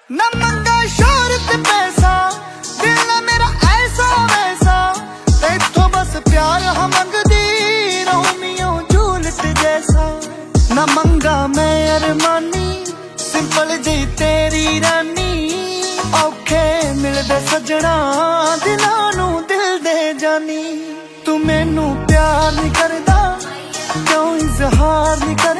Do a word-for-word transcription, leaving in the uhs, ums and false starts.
ना मंगा शोहरत पैसा, दिल ना मेरा ऐसा वैसा, तेथों बस प्यार हम मंगदी रोमियो जूलियट जैसा। ना मंगा मैं अरमानी, सिंपल जी तेरी रानी, औखे मिलदे सजना दिलां नूं दिल दे जानी। तू मैनू प्यार नहीं करदा, क्यों इजहार नहीं कर